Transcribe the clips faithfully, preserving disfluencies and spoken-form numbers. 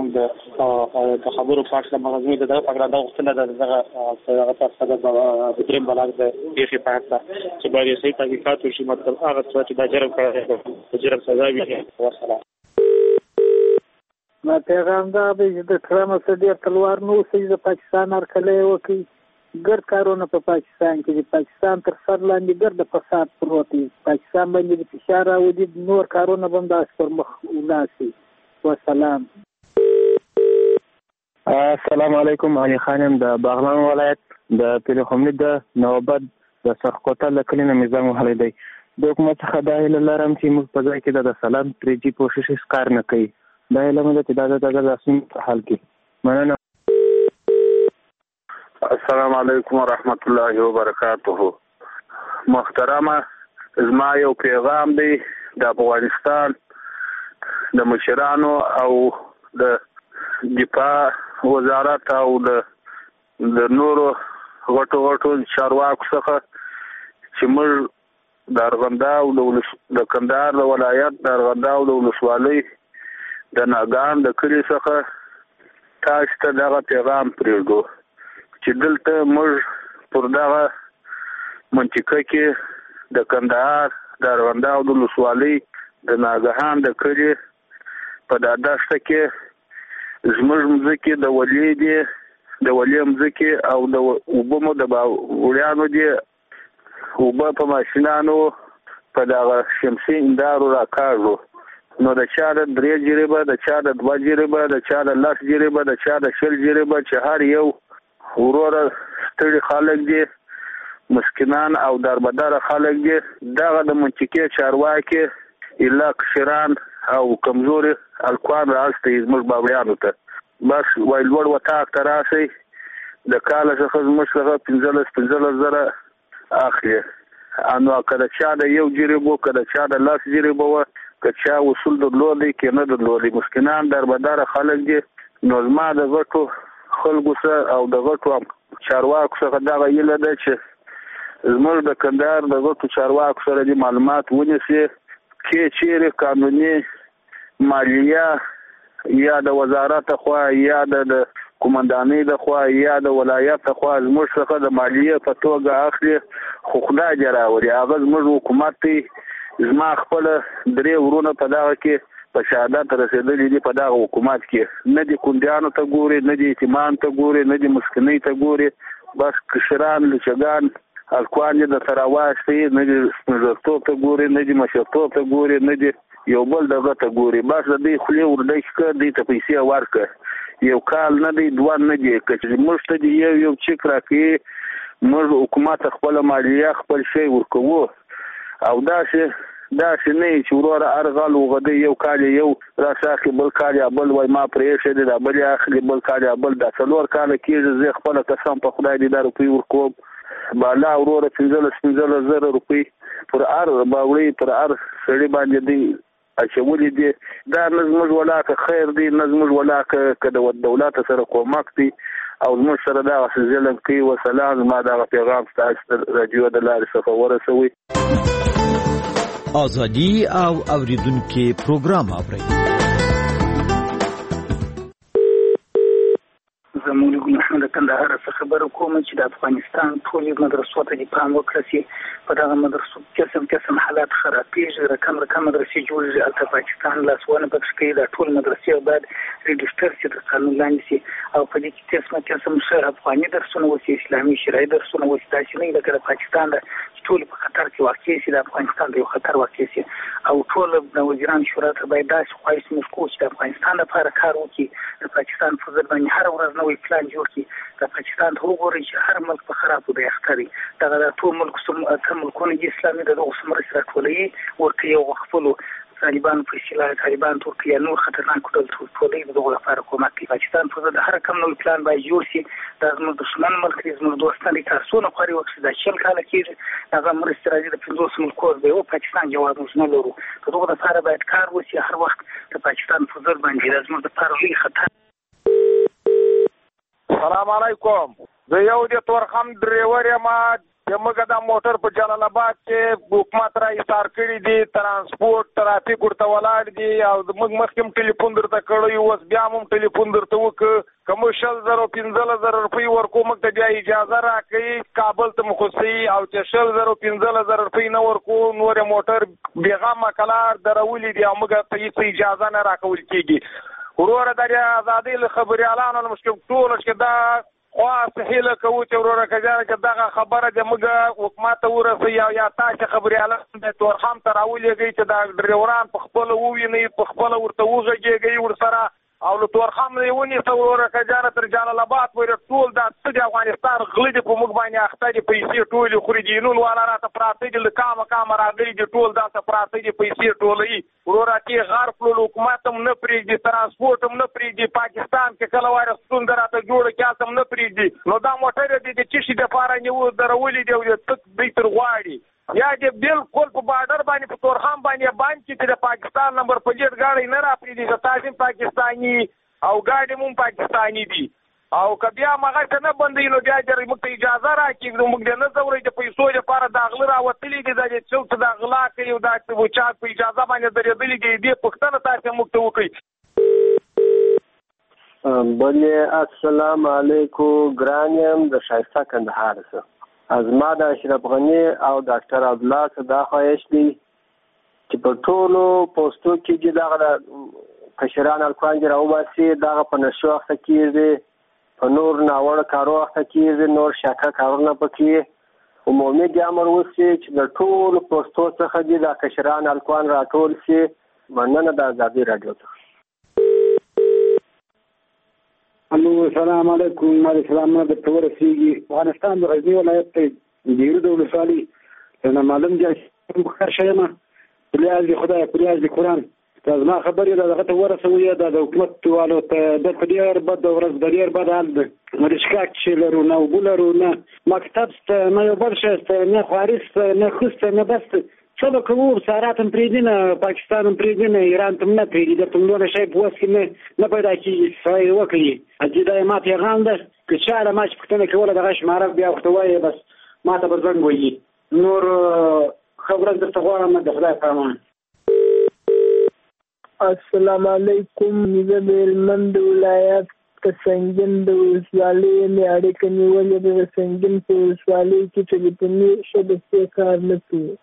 زموږ د د خبرو پاک د مغزمي د دغه پاک د غوښتنه د دغه هغه تاسو د دریم بلاغ د پیښې په اړه چې باید صحیح تحقیقات وشي، مطلب هغه څه چې دا جرم کړی د جرم سزا وي. والسلام. ما پیغام دا دی چې د ټرمپ سره ډېر تلوار نه اوسئ، د پاکستان هرکلی وکړي. ګرد کارونه په پاکستان کې دي، پاکستان تر سر لاندې ګرد فساد پروت دی، پاکستان باندې د فشار راوځي، نور کارونه به هم داسې پر مخ ولاړ شي. والسلام. السلام علیکم. علي خان یم د بغلان ولایت د پیرخمني د نوبت د سرخوتل کلی نه میزان وهلی دی. د حکومت څخه دا هیله لرم چې موږ په ځای کې د سلام تري جي کوشش هېڅ کار نه کوي. دا هیله مې ده چې دا د دغه رسمي په حال کې. مننه. السلام علیکم ورحمت الله وبرکاته. محترمه، زما یو پیغام دی د افغانستان د مشرانو او د دفاع وزارت او د د نورو غټو غټو چارواکو څخه چې موږ د ارغنداو د کندهار د ولایت د ارغنداو د ولسوالۍ د ناګان د کلي څخه تاسو ته دغه پیغام پرېږدو چې دلته موږ پر دغه منطقه کې د کندهار د ارغنداو د ولسوالۍ د ناګهان د کلي په دا دښته کې زموږ مځکې د ولې دي د ولې مځکې او د اوبه مو د وړیانو دي، اوبه په ماشینانو په دغه شمسي اندارو راکاږو. نو د چا د درې جریبه، د چا د دوه جریبه، د چا د لس جریبه، د چا د شل جریبه، چې هر یو وروره ستړي خلک دي، مسکینان او دربدره خلک دي. دغه د منطقې چارواکي الا کشران او کمزوري الکوان راستي زموږ باوریانو ته بس وای لوړ وطاق ته راشي، د کال څخه زموږ څخه پنځلس پنځلس زره اخلي. انو کله چا د یو جریبو، کله چا د لاس جریبو، که چا وصول درلودي کې نه درلودي، مسکینان دربدره خلک دي. نو زما د غټو خلکو سره او د غټو چارواکو څخه دغه هیله ده چې زموږ د کندهار د غټو چارواکو سره د معلومات ونیسي کې چیرې قانوني مالیه یا د وزارت خوا یا د قومندانۍ د خوا یا د ولایت خوا زموږ څخه د مالیه په توګه اخلي، خو خدای دې راوړي هغه زموږ حکومت دی. زما خپل درې ورونه په دغه کې په شهادت رسېدلي دي، په دغه حکومت کې نه دي کونډیانو ته ګوري، نه دي یتیمان ته ګوري، نه دي مسکینۍ ته ګوري، بس کشران لچګان الکوان دې د تراواشتي، نه دي سپنځرتوب ته ګوري، نه دي مشرتوب ته ګوري، نه دي یو بل دغه ته ګوري. بس د دې خولې ورډک کړ، دې ته پیسې ورکړه، یو کال نه دی دوه نه دی چې موږ ته دی یو یو چیک راکړي، موږ حکومت خپل مالیه خپل شی ورکوو. او داسې داسې نه چې وروره ارغل وغده یو کال یو راساخي، بل کال بل وای ما پرېښې دی، دا بل اخلي، بل کال بل، دا څلور کاله کېږي زه خپله قسم په خدای دې دا روپۍ ورکوم. بالا وروره پنځلس پنځلس زره روپۍ پر هر باوړۍ پر هر سړي باندې دی اچولي دي. دا نه زموږ ولاکه خیر دی، نه زموږ ولاکه که د دولت سره کومک دی او زموږ سره دغسې ظلم کوي. وسلام. زما دغه پیغام ستاسو د راډیو د لارې څخه ورسوئ. ازادي او اوریدونکو پروګرام اورئ. زموږ محمد کندهار څخه خبر کوم چې د افغانستان ټول مدرسو ته د پام وکړي چې په دغه مدرسو قسم قسم حالات خرابېږي، رقم رقم مدرسې جوړېږي، البته پاکستان لاسونه پکې کوي. دا ټول مدرسې باید ريجستر شي، د قانون لاندې شي، او په دې کې قسم قسم څه افغاني درسونه وسي، اسلامي شرعي درسونه وسي. داسې نه لکه د پاکستان د ټول په خطر کې واقع شي، د افغانستان د یو خطر واقع شي. او ټول د وزیران شورا ته باید داسې خواهش موږ چې د افغانستان لپاره کار وکړي، د پاکستان په ضد باندې هر ورځ نوې پلان جوړ کړي، د پاکستان ته وګورئ چې هر ملک په خرابو دی اخته دی. دغه د ټول ملک کوم ملکونه دي اسلامي د دغو مرستې راټولوي، ورکوي او خپلو طالبانو په اصطلاح طالبان ترکیه نور خطرناک ټولۍ د دغو لپاره کومک کوي. پاکستان په ضد هر کم نوی پلان باید جوړ شي. دا زموږ دښمن ملک دی، زموږ دوستان دي، تاسو نه خواري وکړي. دا شل کاله کېږي هغه مرستې راځي د پنځوس ملکو دی، او پاکستان جواب موږ نه لرو. د دغو لپاره باید کار وشي، هر وخت د پاکستان په ضد باندې دا زموږ لپاره لوی خطر. السلام علیکم. زه یو د تورخم ډریور یم، چې موږ دا موټر په جلال آباد کې حکومت را ایثار کړي دي، ترانسپورت ترافیک ورته ولاړ دي او موږ مخکې هم ټلیفون درته کړی، اوس بیا هم ټلیفون درته وکړ، که موږ شل زره پنځلس زره روپۍ ورکو موږ ته بیا اجازه راکوي کابل ته مو خوسي، او چې شل زره پنځلس زره روپۍ نه ورکو نور موټر بېغمه کلار درولي دي او موږ ته هېڅ اجازه نه راکول کېږي. وروره د ازادۍ له خبریالانو نه مشکل ټوله چې دا خواست هیله کوو چې وروره که جانه چې دغه خبره د موږ حکومت ته ورسوي او یا تاسې خبریالان د تورخم ته راولېږئ چې دا ډریوران په خپله ووینئ، په خپله ورته وغږېږئ ورسره او له تورخم نه یې ونیسه وروره که جانه تر جلال آباد پورې ټول دا څه د افغانستان غله دي په موږ باندې اخته دي، پیسې ټولې خوري دي، نون والا راته پراته دي له کامه کامه راغلي دي، ټول داسې پراته دي پیسې ټولوي. وروره چې غر کړلو حکومت هم نه پرېږدي، ترانسپورټ هم نه پرېږدي، پاکستان کې کله وایره ستونزه راته جوړه کړي هلته هم نه پرېږدي. نو دا موټر دي د څه شي دپاره نیو درولي دي او د تک دوی تر غواړي، یا دې بالکل په بارډر باندې په تورخم باندې باندې چې د پاکستان نمبر پلیټ ګاډی نه راپرېږدي چې تاسې پاکستاني او ګاډي هم پاکستاني دي، او که بیا مغه ته نه بندوي نو بیا دې موږ ته اجازه راکړي، نو موږ دې نه ځوروي د پیسو لپاره دا غله راوتلي دي، دا چې څوک څه دا غلا کوي او دا چا په اجازه باندې درېدلي دي، دې پوښتنه تاسې موږ ته وکړئ. بله السلام علیکم، ګران یم د ښایسته کندهار څخه. زما د اشرف غني او ډاکټر عبدالله څخه دا خواهش دی چې په ټولو پوسټو کې چې دغه کشران الکوان چې راوباسي دغه په نشو اخته کېږي، په نور ناوړه کارو اخته کېږي، نور شاکه کارونه پکې عمومي دې امر وشي چې د ټولو پوسټو څخه دې دا کشران الکوان راټول شي. مننه د ازادي راډیو څخه. الو السلام علیکم، مالک سلامونه درته ورسېږي. افغانستان د غزني ولایت ته ډېرو د ولسوالۍ نه معلوم دی مخکر شوی یم، پریاز د خدای پریاز د قرآن دا زما خبرې دا دغه ته ورسوي، دا د حکومت والو ته دلته ډېر بد ورځ د ډېر بد حال دی، نه رشکاک چې لرو نه اوبه لرو نه مکتب شته نه یو بل شی شته نه خواري شته نه ښه شته نه بس شته. څه به کوو سارات هم پرېږدي نه پاکستان هم پرېږدي نه ایران ته هم نه پرېږدي، درته همدونه شی په وس کې نه نه پیدا کېږي سړی یې وکړي. حاجي دا ما پیغام ده که چا له ما چې پوښتنه کوله دغه شماره بیا ورته وایي بس ما ته به زنګ وهي. نور ښه ورځ درته غواړم د خدای په امان. السلام علیکم، زه د هلمند ولایت په سنګین د ولسوالۍ مې اړیکه نیولې ده، د سنګین په ولسوالۍ کې ټلیفوني شبکې کار نه کوي.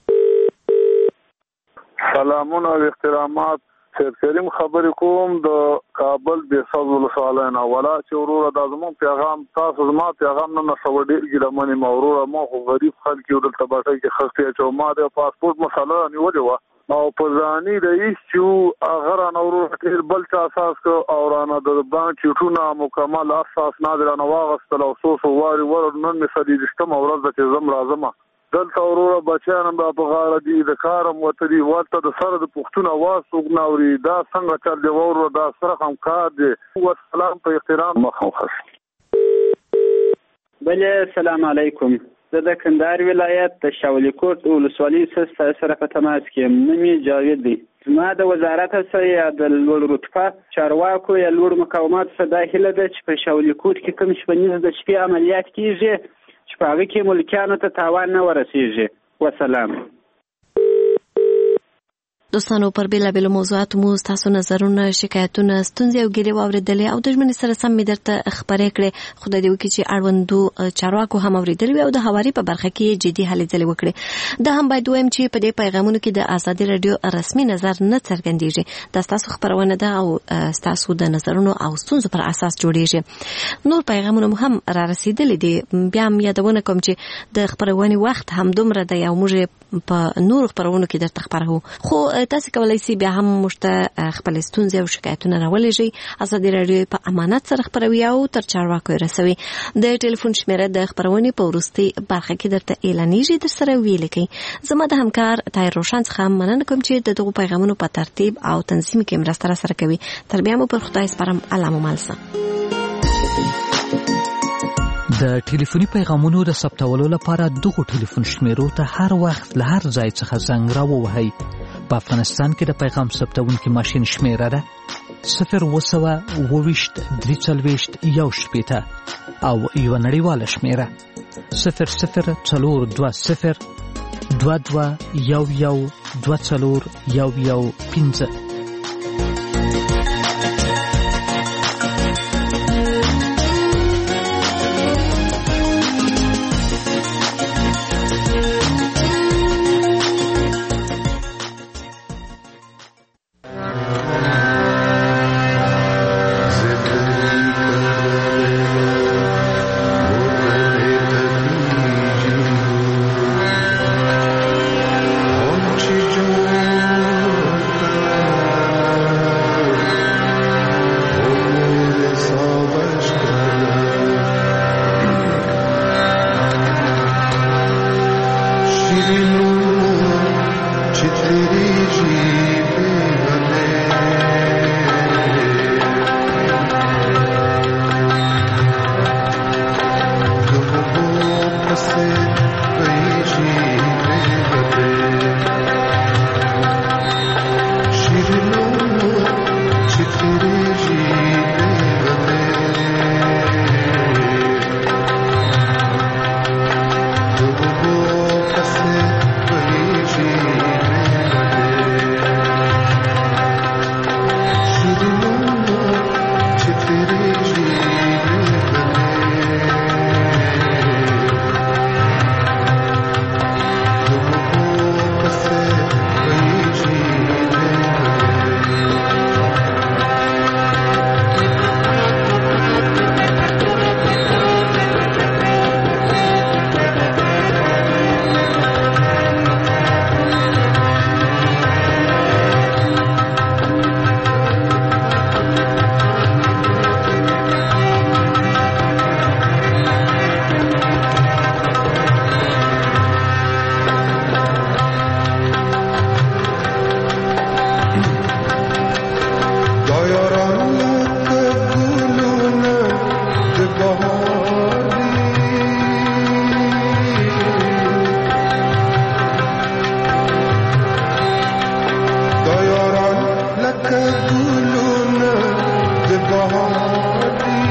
سلامونه او احترامات، سید کریم خبرې کوم د کابل بېساز ولسوالۍ نه. ولا چې وروره دا زموږ پیغام تاسو زما پیغام نه نښوه ډېر ګیلمن یم وروره، ما خو غریب خلک یو دلته باټۍ کې خښتې اچوم، ما د پاسپورټ مسله نیولې وه او په ځاني رئیس چې و هغه رانه وروره ډېر بل چا اساس کړ او رانه د بانک چیټونه مکمل اساس نه دې رانه واغېستل او څو څو وارې ور نن مې څلېرویشتمه ورځ ده چې زم راځمه دلته وروره بچیان هم په غاړه دي، د کار هم وتلي، ورته د سره د پوښتنه اواز څوک نه اوري، دا څنګه چل دی وروره، دا سره هم کار دی. والسلام په احترام مخه. بله السلام علیکم، زه د کندهار ولایت د شاولي کوټ ولسوالۍ څخه سره په تماس کې یم. نوم یې جاوید دی. زما د وزارت څخه یا د لوړ رتبه چارواکو یا لوړ مقاماتو څخه دا هیله ده چې په شاولي کوټ کې کوم شپنیز د شپې عملیات کېږي چې په هغه کې ملکیانو ته تاوان نه ورسېږي. وسلام. دوستانو پر بیلابیلو موضوعاتو مو ستاسو نظرونه، شکایتونه، ستونزې او ګیلې واورېدلې او د ژمنې سره سم مې درته خبرې کړې. خدای دې وکړي چې اړوندو چارواکو هم اورېدلې وي او د هواري په برخه کې جدي هلې ځلې وکړي. دا هم باید ووایم چې په دې پیغامونو کې د ازادي راډیو رسمي نظر نه څرګندېږي، دا ستاسو خپرونه ده او ستاسو د نظرونو او ستونزو پر اساس جوړېږي. نور پیغامونه هم را رسېدلي دي. بیا هم یادونه کوم چې د خپرونې وخت همدومره دی او موږ په نورو خپرونو کې درته خبرو، خو تاسو کولای شئ بیا هم موږ ته خپل ستونزې او شکایتونه راولېږئ. ازادي راډیو په امانت سره خپروي او تر چارواکو رسوي. د ټلیفون شمیره د خپرونې په وروستۍ برخه کې درته اعلانېږي، در سره ویې لیکئ. زما د همکار طاهر روشن څخه مننه کوم چې د دغو پیغامونو په ترتیب او تنظیم کې مرسته راسره کوي. تر بیا مو پر خدای سپارم. الله مو مل شه. د ټلیفوني پیغامونو د ثبتولو لپاره دغو ټلیفون شمیرو ته هر وخت له هر ځای څخه زنګ راووهئ. په افغانستان کې د پیغام ثبتونکي ماشین شمیره ده صفر اوه سوه اوه ویشت درې څلوېښت یو شپېته او یوه نړیواله شمېره صفر صفر څلور دوه صفر دوه دوه یو یو دوه څلور یو یو پنځه. Guluna de bahar